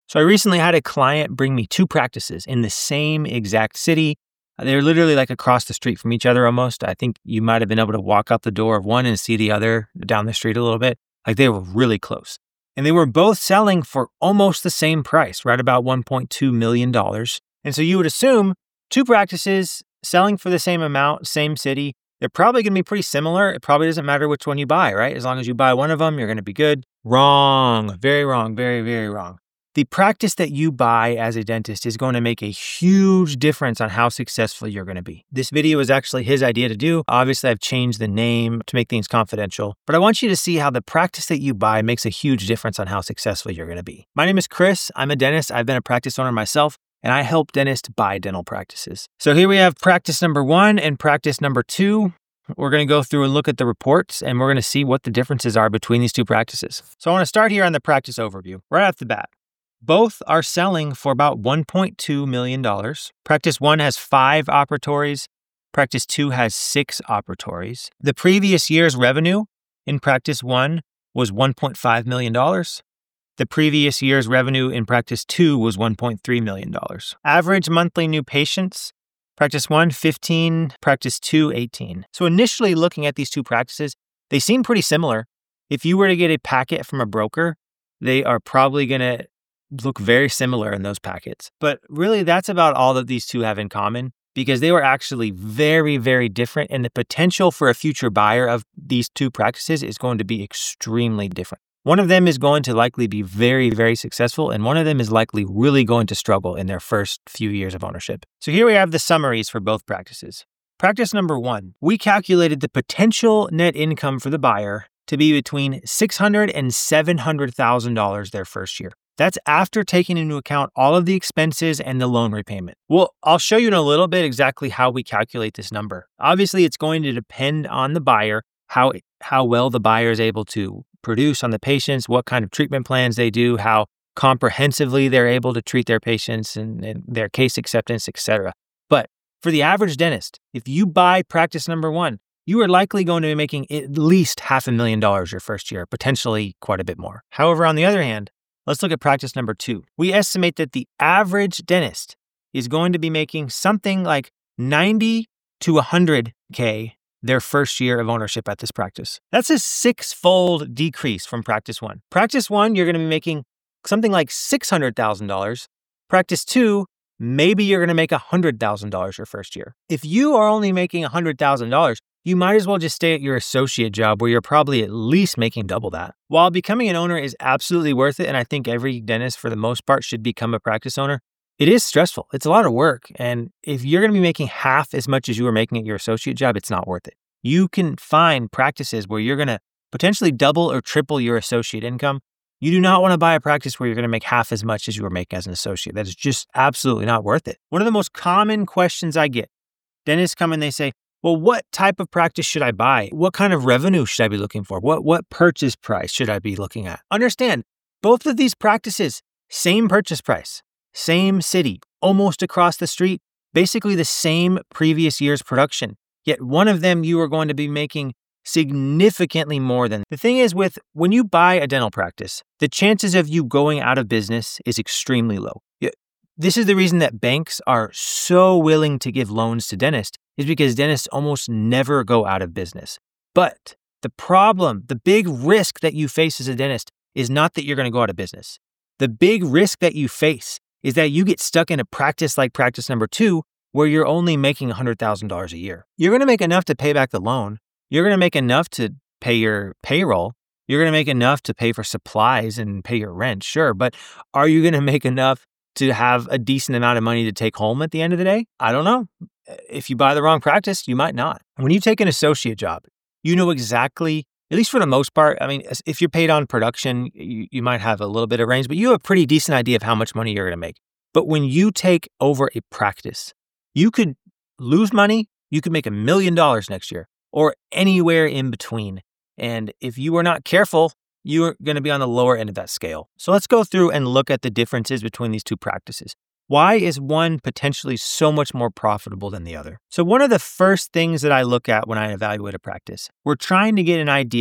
So I recently had a client bring me two practices in the same exact city. They're literally like across the street from each other almost. I think you might have been able to walk out the door of one and see the other down the street a little bit. Like they were really close. And they were both selling for almost the same price, right about $1.2 million. And so you would assume two practices selling for the same amount, same city, they're probably going to be pretty similar. It probably doesn't matter which one you buy, right? As long as you buy one of them, you're going to be good. Wrong. Very wrong. Very, very wrong. The practice that you buy as a dentist is going to make a huge difference on how successful you're going to be. This video is actually his idea to do. Obviously, I've changed the name to make things confidential, but I want you to see how the practice that you buy makes a huge difference on how successful you're going to be. My name is Chris. I'm a dentist. I've been a practice owner myself, and I help dentists buy dental practices. So here we have practice number 1 and practice number 2. We're going to go through and look at the reports, and we're going to see what the differences are between these two practices. So I want to start here on the practice overview, right off the bat. Both are selling for about $1.2 million. Practice 1 has 5 operatories. Practice 2 has 6 operatories. The previous year's revenue in Practice 1 was $1.5 million. The previous year's revenue in Practice 2 was $1.3 million. Average monthly new patients, Practice 1, 15, Practice 2, 18. So initially looking at these two practices, they seem pretty similar. If you were to get a packet from a broker, they are probably going to look very similar in those packets. But really, that's about all that these two have in common, because they were actually very, very different. And the potential for a future buyer of these two practices is going to be extremely different. One of them is going to likely be very, very successful, and one of them is likely really going to struggle in their first few years of ownership. So here we have the summaries for both practices. Practice number 1, we calculated the potential net income for the buyer to be between $600,000 and $700,000 their first year. That's after taking into account all of the expenses and the loan repayment. Well, I'll show you in a little bit exactly how we calculate this number. Obviously, it's going to depend on the buyer, how well the buyer is able to produce on the patients, what kind of treatment plans they do, how comprehensively they're able to treat their patients and their case acceptance, etc. But for the average dentist, if you buy practice number 1, you are likely going to be making at least $500,000 your first year, potentially quite a bit more. However, on the other hand, let's look at practice number 2. We estimate that the average dentist is going to be making something like $90,000 to $100,000 their first year of ownership at this practice. That's a 6-fold decrease from practice 1. Practice 1, you're going to be making something like $600,000. Practice 2, maybe you're going to make $100,000 your first year. If you are only making $100,000, you might as well just stay at your associate job where you're probably at least making double that. While becoming an owner is absolutely worth it, and I think every dentist for the most part should become a practice owner, it is stressful. It's a lot of work. And if you're going to be making half as much as you were making at your associate job, it's not worth it. You can find practices where you're going to potentially double or triple your associate income. You do not want to buy a practice where you're going to make half as much as you were making as an associate. That is just absolutely not worth it. One of the most common questions I get, dentists come and they say, well, what type of practice should I buy? What kind of revenue should I be looking for? What purchase price should I be looking at? Understand, both of these practices, same purchase price, same city, almost across the street, basically the same previous year's production. Yet one of them you are going to be making significantly more than. The thing is, when you buy a dental practice, the chances of you going out of business is extremely low. This is the reason that banks are so willing to give loans to dentists, is because dentists almost never go out of business. But the problem, the big risk that you face as a dentist is not that you're going to go out of business. The big risk that you face is that you get stuck in a practice like practice number 2, where you're only making $100,000 a year. You're going to make enough to pay back the loan. You're going to make enough to pay your payroll. You're going to make enough to pay for supplies and pay your rent, sure. But are you going to make enough to have a decent amount of money to take home at the end of the day? I don't know. If you buy the wrong practice, you might not. When you take an associate job, you know exactly, at least for the most part, I mean, if you're paid on production, you might have a little bit of range, but you have a pretty decent idea of how much money you're going to make. But when you take over a practice, you could lose money, you could make $1 million next year, or anywhere in between. And if you are not careful, you're going to be on the lower end of that scale. So let's go through and look at the differences between these two practices. Why is one potentially so much more profitable than the other? So one of the first things that I look at when I evaluate a practice, we're trying to get an idea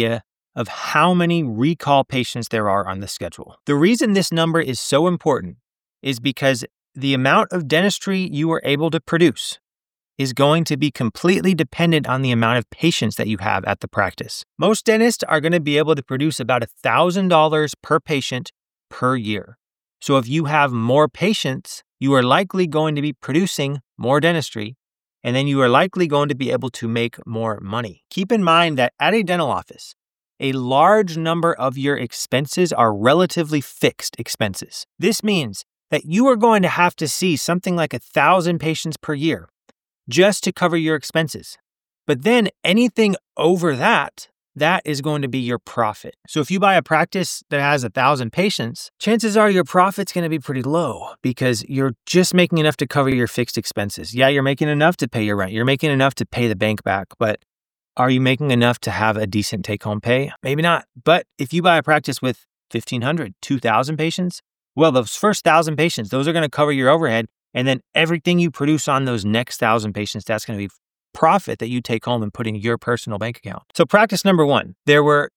of how many recall patients there are on the schedule. The reason this number is so important is because the amount of dentistry you are able to produce is going to be completely dependent on the amount of patients that you have at the practice. Most dentists are going to be able to produce about $1,000 per patient per year. So if you have more patients, you are likely going to be producing more dentistry, and then you are likely going to be able to make more money. Keep in mind that at a dental office, a large number of your expenses are relatively fixed expenses. This means that you are going to have to see something like 1,000 patients per year just to cover your expenses. But then anything over that is going to be your profit. So if you buy a practice that has 1,000 patients, chances are your profit's going to be pretty low because you're just making enough to cover your fixed expenses. Yeah, you're making enough to pay your rent. You're making enough to pay the bank back, but are you making enough to have a decent take-home pay? Maybe not. But if you buy a practice with 1,500, 2,000 patients, well, those first 1,000 patients, those are going to cover your overhead. And then everything you produce on those next 1,000 patients, that's going to be profit that you take home and put in your personal bank account. So practice number 1, there were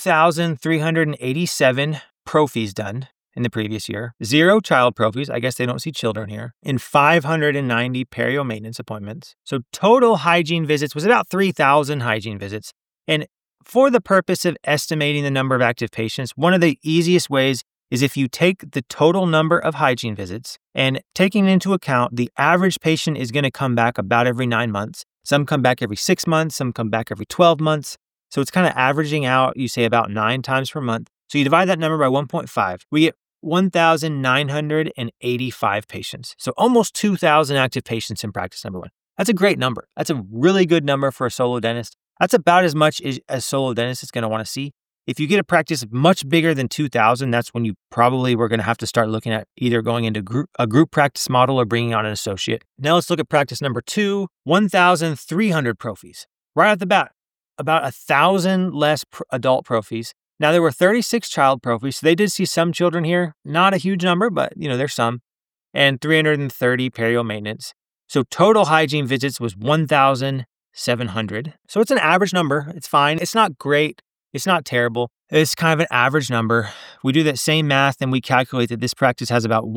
2,387 prophies done in the previous year, 0 child prophies, I guess they don't see children here, and 590 perio maintenance appointments. So total hygiene visits was about 3,000 hygiene visits. And for the purpose of estimating the number of active patients, one of the easiest ways is if you take the total number of hygiene visits and taking into account the average patient is going to come back about every 9 months. Some come back every 6 months, some come back every 12 months. So it's kind of averaging out, you say about 9 times per month. So you divide that number by 1.5. We get 1,985 patients. So almost 2,000 active patients in practice number 1. That's a great number. That's a really good number for a solo dentist. That's about as much as a solo dentist is going to want to see. If you get a practice much bigger than 2,000, that's when you probably were going to have to start looking at either going into a group practice model or bringing on an associate. Now let's look at practice number 2, 1,300 prophies. Right off the bat, about 1,000 less adult prophies. Now there were 36 child prophies, so they did see some children here. Not a huge number, but there's some. And 330 perio maintenance. So total hygiene visits was 1,700. So it's an average number. It's fine. It's not great. It's not terrible. It's kind of an average number. We do that same math and we calculate that this practice has about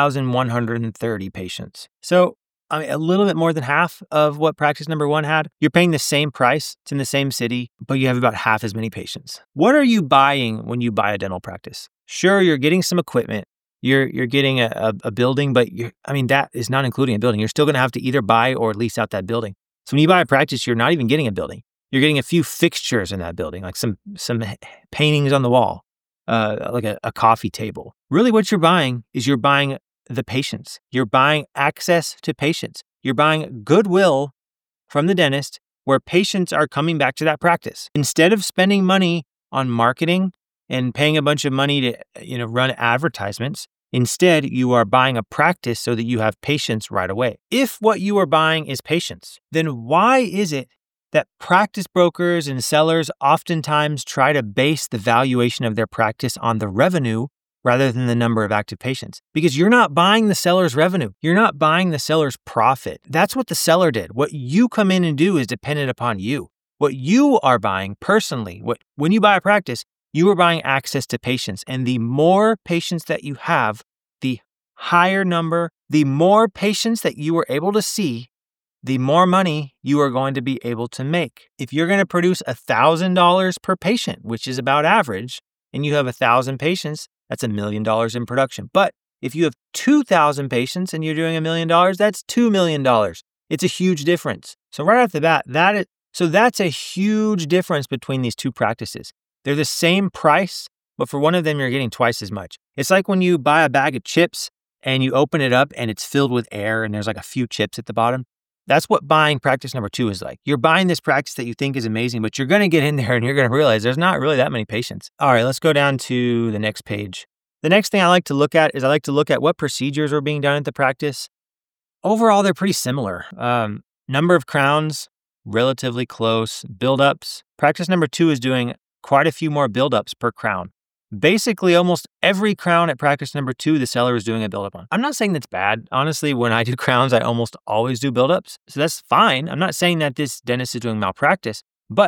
1,130 patients. So a little bit more than half of what practice number 1 had. You're paying the same price. It's in the same city, but you have about half as many patients. What are you buying when you buy a dental practice? Sure, you're getting some equipment. You're getting a building, but that is not including a building. You're still going to have to either buy or lease out that building. So when you buy a practice, you're not even getting a building. You're getting a few fixtures in that building, like some paintings on the wall, like a coffee table. Really what you're buying is you're buying the patients. You're buying access to patients. You're buying goodwill from the dentist where patients are coming back to that practice. Instead of spending money on marketing and paying a bunch of money to run advertisements, instead you are buying a practice so that you have patients right away. If what you are buying is patients, then why is it that practice brokers and sellers oftentimes try to base the valuation of their practice on the revenue rather than the number of active patients? Because you're not buying the seller's revenue. You're not buying the seller's profit. That's what the seller did. What you come in and do is dependent upon you. What you are buying personally, when you buy a practice, you are buying access to patients. And the more patients that you have, the higher number, the more patients that you are able to see, the more money you are going to be able to make. If you're going to produce $1,000 per patient, which is about average, and you have 1,000 patients, that's $1 million in production. But if you have 2,000 patients and you're doing $1 million, that's $2 million. It's a huge difference. So right off the bat, that's a huge difference between these two practices. They're the same price, but for one of them, you're getting twice as much. It's like when you buy a bag of chips and you open it up and it's filled with air and there's like a few chips at the bottom. That's what buying practice number 2 is like. You're buying this practice that you think is amazing, but you're going to get in there and you're going to realize there's not really that many patients. All right, let's go down to the next page. The next thing I like to look at is what procedures are being done at the practice. Overall, they're pretty similar. Number of crowns, relatively close. Build-ups. Practice number 2 is doing quite a few more build-ups per crown. Basically, almost every crown at practice number 2, the seller is doing a build-up on. I'm not saying that's bad. Honestly, when I do crowns, I almost always do build-ups. So that's fine. I'm not saying that this dentist is doing malpractice, but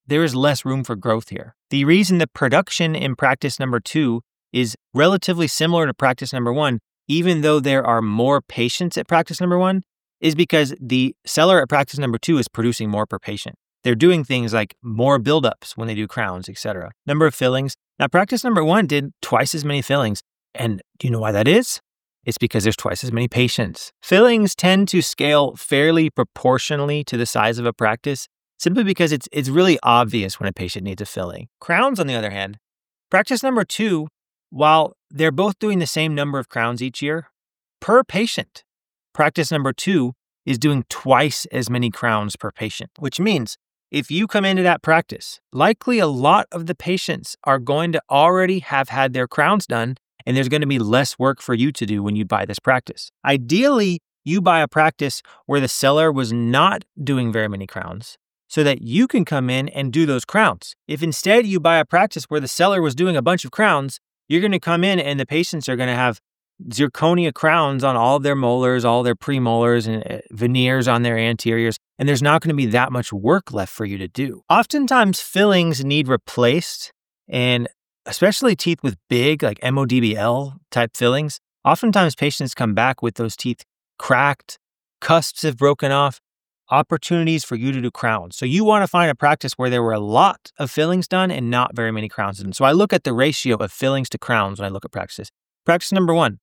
there is less room for growth here. The reason the production in practice number 2 is relatively similar to practice number 1, even though there are more patients at practice number 1, is because the seller at practice number 2 is producing more per patient. They're doing things like more buildups when they do crowns, etc. Number of fillings. Now, practice number 1 did twice as many fillings. And do you know why that is? It's because there's twice as many patients. Fillings tend to scale fairly proportionally to the size of a practice, simply because it's really obvious when a patient needs a filling. Crowns, on the other hand, practice number 2, while they're both doing the same number of crowns each year, per patient, practice number 2 is doing twice as many crowns per patient, which means if you come into that practice, likely a lot of the patients are going to already have had their crowns done, and there's going to be less work for you to do when you buy this practice. Ideally, you buy a practice where the seller was not doing very many crowns so that you can come in and do those crowns. If instead you buy a practice where the seller was doing a bunch of crowns, you're going to come in and the patients are going to have zirconia crowns on all of their molars, all their premolars, and veneers on their anteriors, and there's not going to be that much work left for you to do. Oftentimes, fillings need replaced, and especially teeth with big, like MODBL type fillings, oftentimes patients come back with those teeth cracked, cusps have broken off, opportunities for you to do crowns. So you want to find a practice where there were a lot of fillings done and not very many crowns done. So I look at the ratio of fillings to crowns when I look at practices. Practice number 1,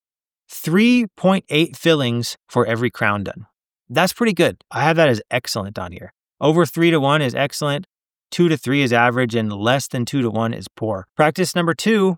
3.8 fillings for every crown done. That's pretty good. I have that as excellent on here. Over 3 to 1 is excellent. 2 to 3 is average, and less than 2 to 1 is poor. Practice number 2,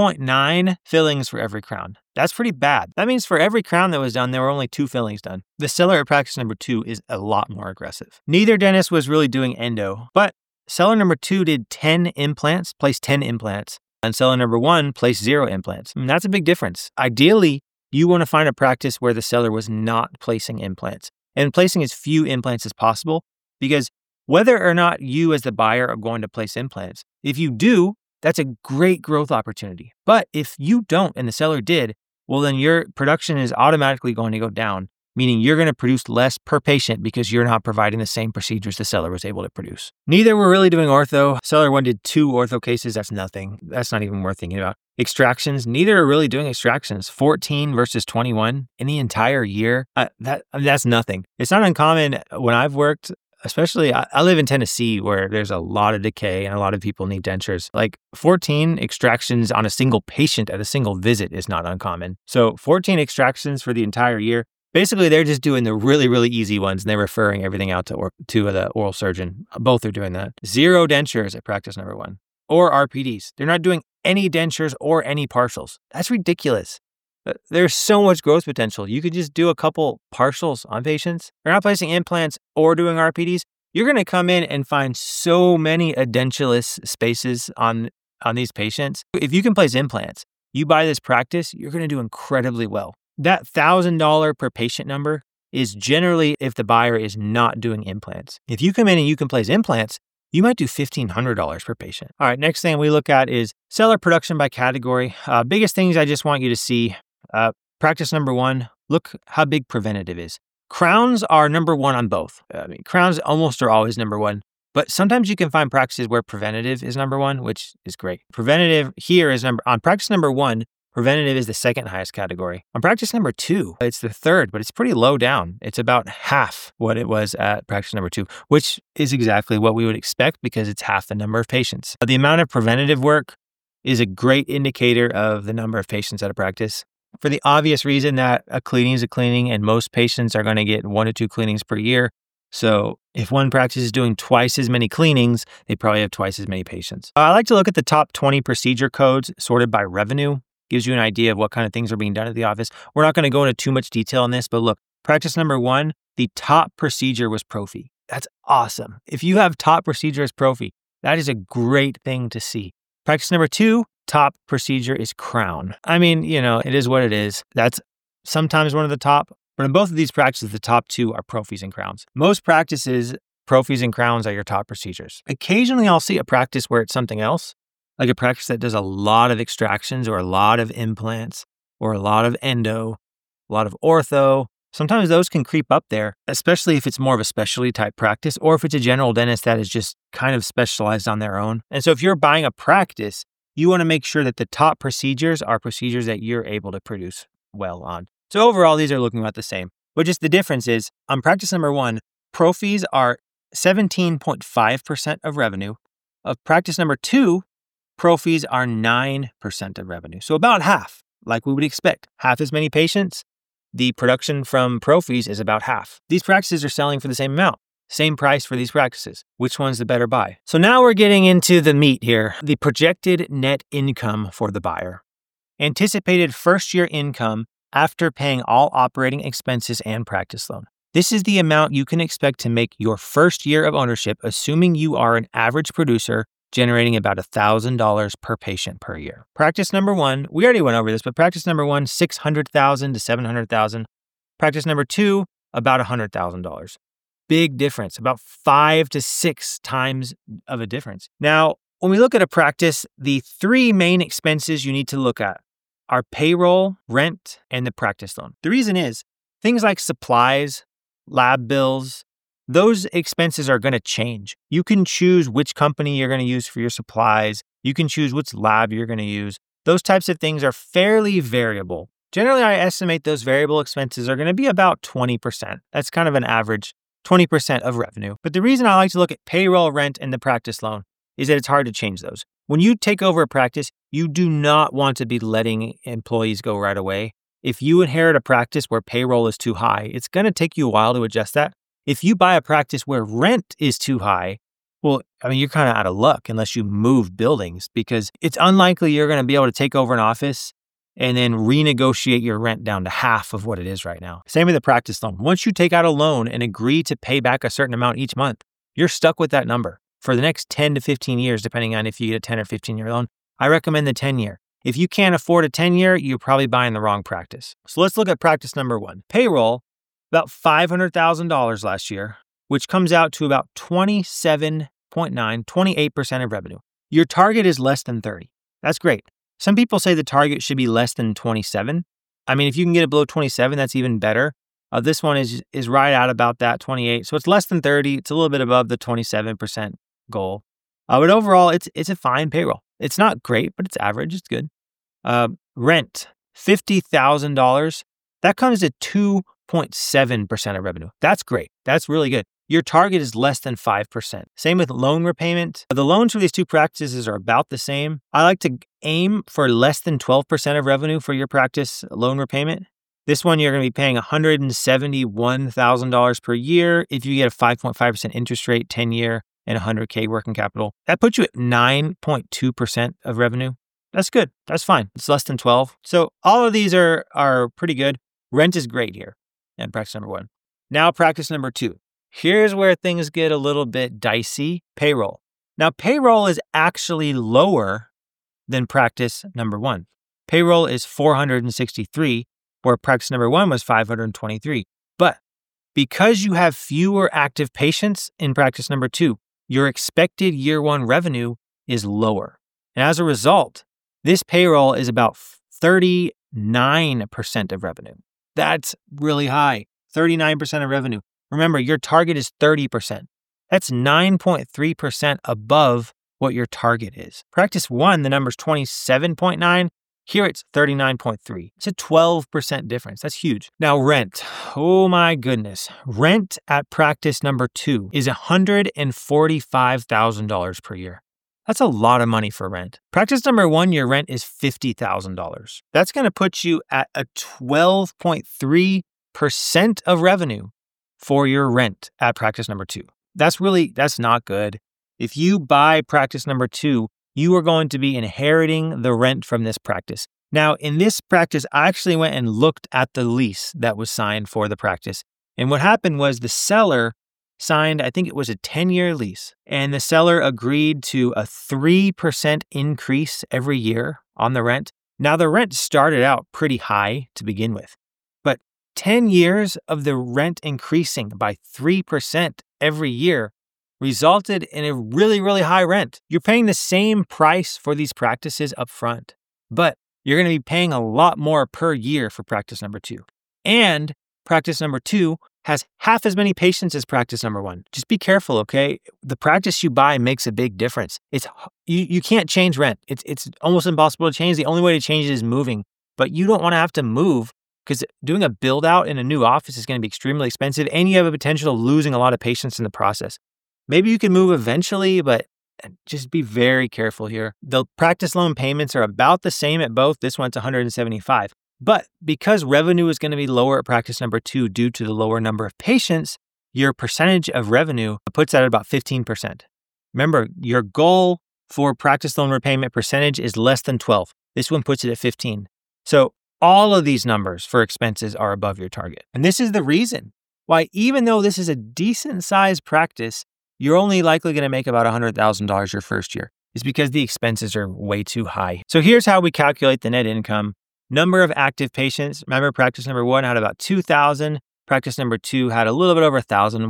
2.9 fillings for every crown. That's pretty bad. That means for every crown that was done, there were only 2 fillings done. The seller at practice number 2 is a lot more aggressive. Neither dentist was really doing endo, but seller number 2 did 10 implants, placed 10 implants, and seller number 1 placed 0 implants. And that's a big difference. Ideally, you want to find a practice where the seller was not placing implants and placing as few implants as possible, because whether or not you as the buyer are going to place implants, if you do, that's a great growth opportunity. But if you don't and the seller did, well, then your production is automatically going to go down, meaning you're going to produce less per patient because you're not providing the same procedures the seller was able to produce. Neither were really doing ortho. Seller 1 did 2 ortho cases. That's nothing. That's not even worth thinking about. Extractions. Neither are really doing extractions. 14 versus 21 in the entire year. That's nothing. It's not uncommon when I've worked. Especially, I live in Tennessee where there's a lot of decay and a lot of people need dentures. Like 14 extractions on a single patient at a single visit is not uncommon. So 14 extractions for the entire year. Basically, they're just doing the really, really easy ones and they're referring everything out to the oral surgeon. Both are doing that. 0 dentures at practice number 1 or RPDs. They're not doing any dentures or any partials. That's ridiculous. There's so much growth potential. You could just do a couple partials on patients. You're not placing implants or doing RPDs. You're going to come in and find so many edentulous spaces on these patients. If you can place implants, you buy this practice, you're going to do incredibly well. That $1,000 per patient number is generally if the buyer is not doing implants. If you come in and you can place implants, you might do $1,500 per patient. All right, next thing we look at is seller production by category. Biggest things I just want you to see. Practice number 1, look how big preventative is. Crowns are number 1 on both. Crowns almost are always number 1, but sometimes you can find practices where preventative is number 1, which is great. Preventative here is on practice number 1, preventative is the second highest category. On practice number 2, it's the third, but it's pretty low down. It's about half what it was at practice number 2, which is exactly what we would expect because it's half the number of patients. The amount of preventative work is a great indicator of the number of patients at a practice. For the obvious reason that a cleaning is a cleaning and most patients are going to get 1 to 2 cleanings per year. So if one practice is doing twice as many cleanings, they probably have twice as many patients. I like to look at the top 20 procedure codes sorted by revenue. Gives you an idea of what kind of things are being done at the office. We're not going to go into too much detail on this, but look, practice number 1, the top procedure was prophy. That's awesome. If you have top procedure as prophy, that is a great thing to see. Practice number 2, top procedure is crown. I mean, it is what it is. That's sometimes one of the top, but in both of these practices, the top 2 are prophies and crowns. Most practices, prophies and crowns are your top procedures. Occasionally, I'll see a practice where it's something else, like a practice that does a lot of extractions or a lot of implants or a lot of endo, a lot of ortho, Sometimes those can creep up there, especially if it's more of a specialty type practice or if it's a general dentist that is just kind of specialized on their own. And so if you're buying a practice, you want to make sure that the top procedures are procedures that you're able to produce well on. So overall, these are looking about the same. But just the difference is on practice number 1, pro fees are 17.5% of revenue. Of practice number 2, pro fees are 9% of revenue. So about half, like we would expect. Half as many patients. The production from pro fees is about half. These practices are selling for the same amount. Same price for these practices. Which one's the better buy? So now we're getting into the meat here, the projected net income for the buyer. Anticipated first-year income after paying all operating expenses and practice loan. This is the amount you can expect to make your first year of ownership, assuming you are an average producer generating about $1,000 per patient per year. Practice number 1, we already went over this, but practice number 1, $600,000 to $700,000. Practice number 2, about $100,000. Big difference, about 5 to 6 times of a difference. Now, when we look at a practice, the 3 main expenses you need to look at are payroll, rent, and the practice loan. The reason is things like supplies, lab bills, those expenses are going to change. You can choose which company you're going to use for your supplies. You can choose which lab you're going to use. Those types of things are fairly variable. Generally, I estimate those variable expenses are going to be about 20%. That's kind of an average, 20% of revenue. But the reason I like to look at payroll, rent, and the practice loan is that it's hard to change those. When you take over a practice, you do not want to be letting employees go right away. If you inherit a practice where payroll is too high, it's going to take you a while to adjust that. If you buy a practice where rent is too high, well, you're kind of out of luck unless you move buildings, because it's unlikely you're going to be able to take over an office and then renegotiate your rent down to half of what it is right now. Same with the practice loan. Once you take out a loan and agree to pay back a certain amount each month, you're stuck with that number for the next 10 to 15 years, depending on if you get a 10 or 15-year loan. I recommend the 10-year. If you can't afford a 10-year, you're probably buying the wrong practice. So let's look at practice number 1. Payroll, about $500,000 last year, which comes out to about 28% of revenue. Your target is less than 30. That's great. Some people say the target should be less than 27. If you can get it below 27, that's even better. This one is right at about that 28. So it's less than 30. It's a little bit above the 27% goal. But overall, it's a fine payroll. It's not great, but it's average. It's good. Rent, $50,000. That comes to 2.7% of revenue. That's great. That's really good. Your target is less than 5%. Same with loan repayment. The loans for these 2 practices are about the same. I like to aim for less than 12% of revenue for your practice loan repayment. This one, you're going to be paying $171,000 per year if you get a 5.5% interest rate, 10-year, and $100K working capital. That puts you at 9.2% of revenue. That's good. That's fine. It's less than 12. So all of these are pretty good. Rent is great here in practice number 1. Now practice number 2. Here's where things get a little bit dicey. Payroll. Now payroll is actually lower than practice number 1. Payroll is $463, where practice number 1 was $523. But because you have fewer active patients in practice number 2, your expected year 1 revenue is lower. And as a result, this payroll is about 39% of revenue. That's really high. 39% of revenue. Remember, your target is 30%. That's 9.3% above what your target is. Practice 1, the number's 27.9. Here it's 39.3. It's a 12% difference. That's huge. Now rent. Oh my goodness. Rent at practice number 2 is $145,000 per year. That's a lot of money for rent. Practice number 1, your rent is $50,000. That's going to put you at a 12.3% of revenue for your rent at practice number 2. That's not good. If you buy practice number 2, you are going to be inheriting the rent from this practice. Now, in this practice, I actually went and looked at the lease that was signed for the practice. And what happened was the seller signed, I think it was a 10-year lease, and the seller agreed to a 3% increase every year on the rent. Now, the rent started out pretty high to begin with, but 10 years of the rent increasing by 3% every year resulted in a really, really high rent. You're paying the same price for these practices up front, but you're going to be paying a lot more per year for practice number 2. And practice number 2 has half as many patients as practice number 1. Just be careful, okay? The practice you buy makes a big difference. You can't change rent. It's almost impossible to change. The only way to change it is moving. But you don't want to have to move because doing a build out in a new office is going to be extremely expensive, and you have a potential of losing a lot of patients in the process. Maybe you can move eventually, but just be very careful here. The practice loan payments are about the same at both. This one's $175. But because revenue is going to be lower at practice number 2 due to the lower number of patients, your percentage of revenue puts that at about 15%. Remember, your goal for practice loan repayment percentage is less than 12. This one puts it at 15. So all of these numbers for expenses are above your target. And this is the reason why, even though this is a decent sized practice, you're only likely going to make about $100,000 your first year. It's because the expenses are way too high. So here's how we calculate the net income. Number of active patients. Remember, practice number 1 had about 2,000. Practice number 2 had a little bit over 1,000,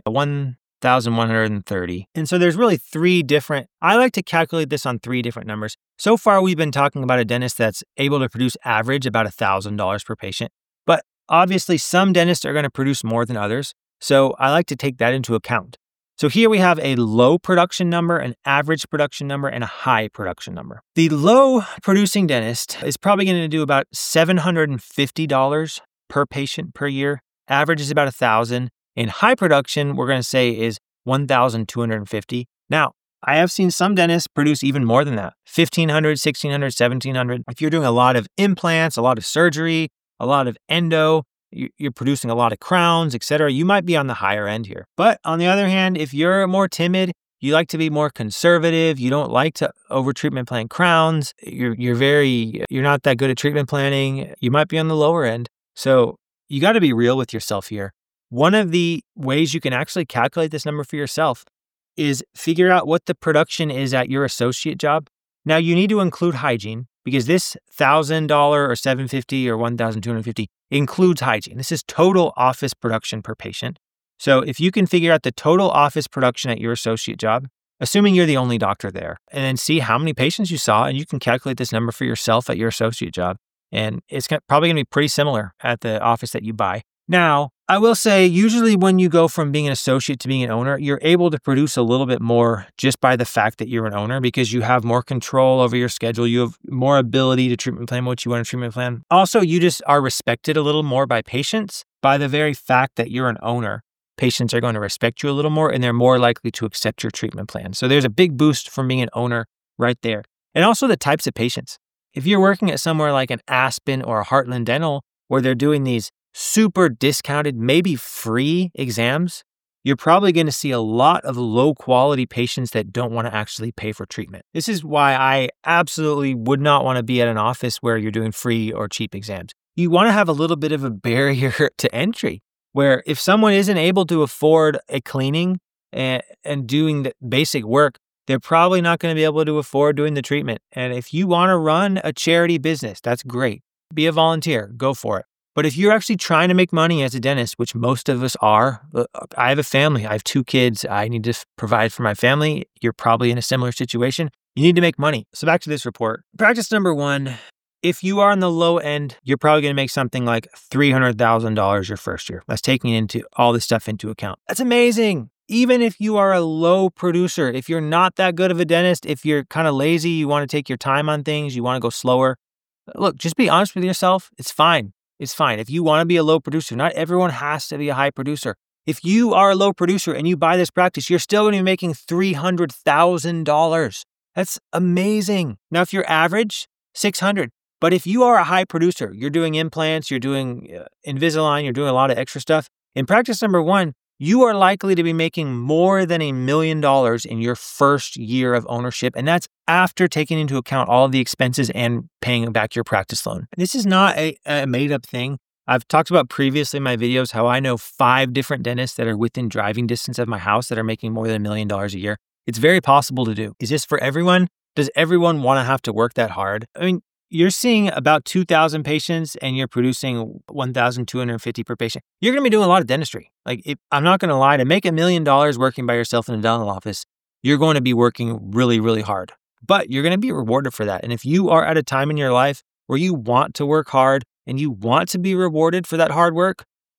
1,130. And so there's really 3 different, I like to calculate this on 3 different numbers. So far, we've been talking about a dentist that's able to produce average about $1,000 per patient. But obviously, some dentists are going to produce more than others. So I like to take that into account. So here we have a low production number, an average production number, and a high production number. The low producing dentist is probably going to do about $750 per patient per year. Average is about $1,000. In high production, we're going to say is $1,250. Now, I have seen some dentists produce even more than that, $1,500, $1,600, $1,700. If you're doing a lot of implants, a lot of surgery, a lot of endo, you're producing a lot of crowns, etc., you might be on the higher end here. But on the other hand, if you're more timid, you like to be more conservative, you don't like to over treatment plan crowns, you're not that good at treatment planning, you might be on the lower end. So you got to be real with yourself here. One of the ways you can actually calculate this number for yourself is figure out what the production is at your associate job. Now you need to include hygiene because this $1,000 or $750 or $1,250 includes hygiene. This is total office production per patient. So if you can figure out the total office production at your associate job, assuming you're the only doctor there, and then see how many patients you saw, and you can calculate this number for yourself at your associate job. And it's probably going to be pretty similar at the office that you buy. Now, I will say, usually when you go from being an associate to being an owner, you're able to produce a little bit more just by the fact that you're an owner because you have more control over your schedule. You have more ability to treatment plan what you want to treatment plan. Also, you just are respected a little more by patients by the very fact that you're an owner. Patients are going to respect you a little more and they're more likely to accept your treatment plan. So there's a big boost from being an owner right there. And also the types of patients. If you're working at somewhere like an Aspen or a Heartland Dental where they're doing these super discounted, maybe free exams, you're probably going to see a lot of low quality patients that don't want to actually pay for treatment. This is why I absolutely would not want to be at an office where you're doing free or cheap exams. You want to have a little bit of a barrier to entry where if someone isn't able to afford a cleaning and doing the basic work, they're probably not going to be able to afford doing the treatment. And if you want to run a charity business, that's great. Be a volunteer, go for it. But if you're actually trying to make money as a dentist, which most of us are, I have a family, I have 2 kids, I need to provide for my family. You're probably in a similar situation. You need to make money. So back to this report. Practice number 1, if you are on the low end, you're probably going to make something like $300,000 your first year. That's taking into all this stuff into account. That's amazing. Even if you are a low producer, if you're not that good of a dentist, if you're kind of lazy, you want to take your time on things, you want to go slower, look, just be honest with yourself. It's fine. It's fine. If you want to be a low producer, not everyone has to be a high producer. If you are a low producer and you buy this practice, you're still going to be making $300,000. That's amazing. Now, if you're average, $600. But if you are a high producer, you're doing implants, you're doing Invisalign, you're doing a lot of extra stuff. In practice number 1, you are likely to be making more than $1 million in your first year of ownership. And that's after taking into account all of the expenses and paying back your practice loan. This is not a made up thing. I've talked about previously in my videos how I know 5 different dentists that are within driving distance of my house that are making more than $1 million a year. It's very possible to do. Is this for everyone? Does everyone want to have to work that hard? I mean, you're seeing about 2,000 patients and you're producing $1,250 per patient. You're going to be doing a lot of dentistry. I'm not going to lie, to make $1 million working by yourself in a dental office, you're going to be working really, really hard. But you're going to be rewarded for that. And if you are at a time in your life where you want to work hard and you want to be rewarded for that hard work,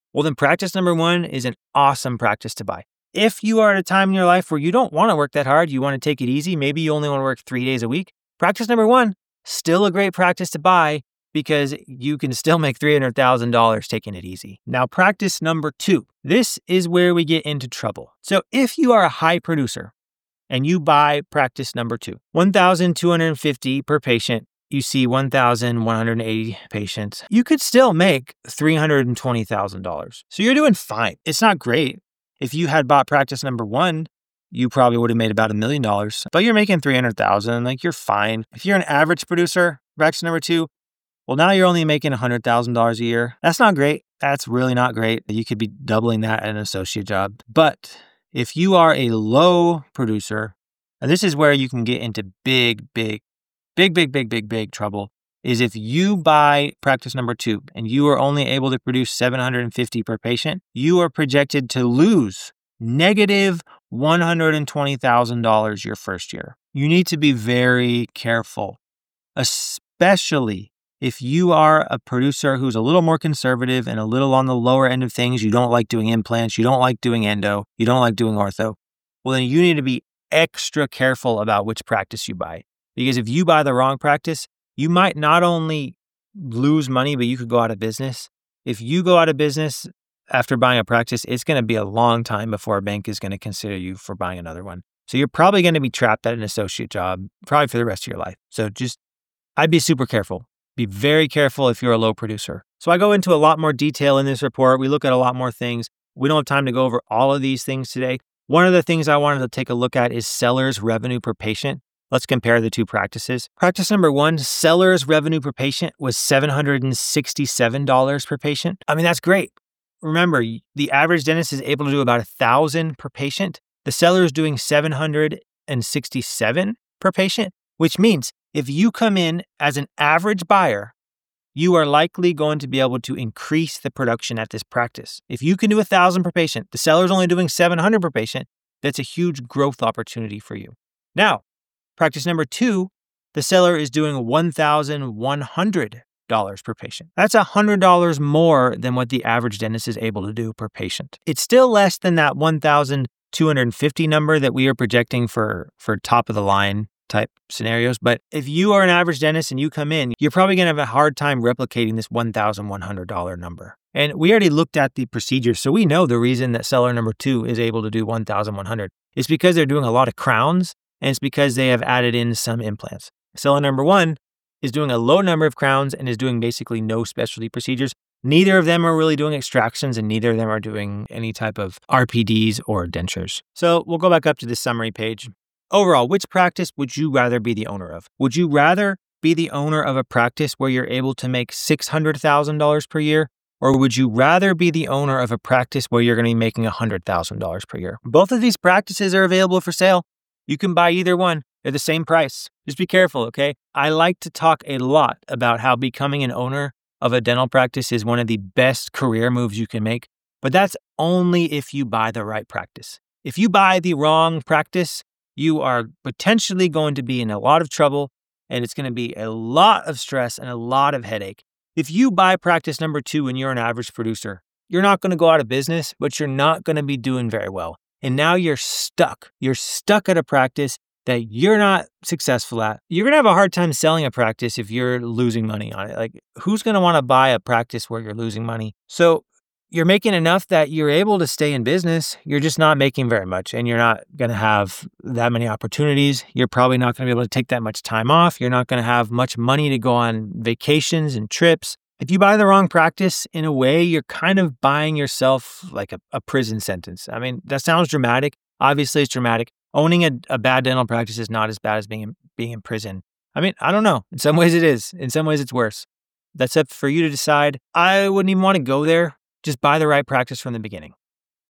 Well, then practice number one is an awesome practice to buy. If you are at a time in your life where you don't want to work that hard, you want to take it easy, maybe you only want to work 3 days a week, practice number one, still a great practice to buy because you can still make $300,000 taking it easy. Now, practice number two, this is where we get into trouble. So if you are a high producer and you buy practice number two, $1,250 per patient, you see 1,180 patients, you could still make $320,000. So you're doing fine. It's not great. If you had bought practice number one, you probably would have made about $1 million, but you're making $300,000, like you're fine. If you're an average producer, practice number two, well, now you're only making $100,000 a year. That's not great. That's really not great. You could be doubling that at an associate job. But if you are a low producer, and this is where you can get into big trouble, is if you buy practice number two and you are only able to produce $750 per patient, you are projected to lose negative $120,000 your first year. You need to be very careful, especially if you are a producer who's a little more conservative and a little on the lower end of things. You don't like doing implants, you don't like doing endo, you don't like doing ortho. Well, then you need to be extra careful about which practice you buy. Because if you buy the wrong practice, you might not only lose money, but you could go out of business. If you go out of business after buying a practice, it's going to be a long time before a bank is going to consider you for buying another one. So you're probably going to be trapped at an associate job, probably for the rest of your life. So I'd be super careful. Be very careful if you're a low producer. So I go into a lot more detail in this report. We look at a lot more things. We don't have time to go over all of these things today. One of the things I wanted to take a look at is seller's revenue per patient. Let's compare the two practices. Practice number one, seller's revenue per patient was $767 per patient. I mean, that's great. Remember, the average dentist is able to do about $1,000 per patient. The seller is doing $767 per patient, which means if you come in as an average buyer, you are likely going to be able to increase the production at this practice. If you can do $1,000 per patient, the seller's only doing $700 per patient, that's a huge growth opportunity for you. Now, practice number two, the seller is doing $1,100 per patient. That's $100 more than what the average dentist is able to do per patient. It's still less than that $1,250 number that we are projecting for top of the line type scenarios. But if you are an average dentist and you come in, you're probably going to have a hard time replicating this $1,100 number. And we already looked at the procedures. So we know the reason that seller number two is able to do $1,100 is because they're doing a lot of crowns, and it's because they have added in some implants. Seller number one is doing a low number of crowns and is doing basically no specialty procedures. Neither of them are really doing extractions, and neither of them are doing any type of RPDs or dentures. So we'll go back up to this summary page. Overall, which practice would you rather be the owner of? Would you rather be the owner of a practice where you're able to make $600,000 per year? Or would you rather be the owner of a practice where you're going to be making $100,000 per year? Both of these practices are available for sale. You can buy either one. They're the same price. Just be careful, okay? I like to talk a lot about how becoming an owner of a dental practice is one of the best career moves you can make, but that's only if you buy the right practice. If you buy the wrong practice, you are potentially going to be in a lot of trouble, and it's going to be a lot of stress and a lot of headache. If you buy practice number two and you're an average producer, you're not going to go out of business, but you're not going to be doing very well. And now you're stuck. You're stuck at a practice that you're not successful at. You're going to have a hard time selling a practice if you're losing money on it. Like, who's going to want to buy a practice where you're losing money? So you're making enough that you're able to stay in business. You're just not making very much, and you're not going to have that many opportunities. You're probably not going to be able to take that much time off. You're not going to have much money to go on vacations and trips. If you buy the wrong practice, in a way, you're kind of buying yourself like a prison sentence. I mean, that sounds dramatic. Obviously, it's dramatic. Owning a bad dental practice is not as bad as being in prison. I mean, I don't know. In some ways it is. In some ways it's worse. That's up for you to decide. I wouldn't even want to go there. Just buy the right practice from the beginning.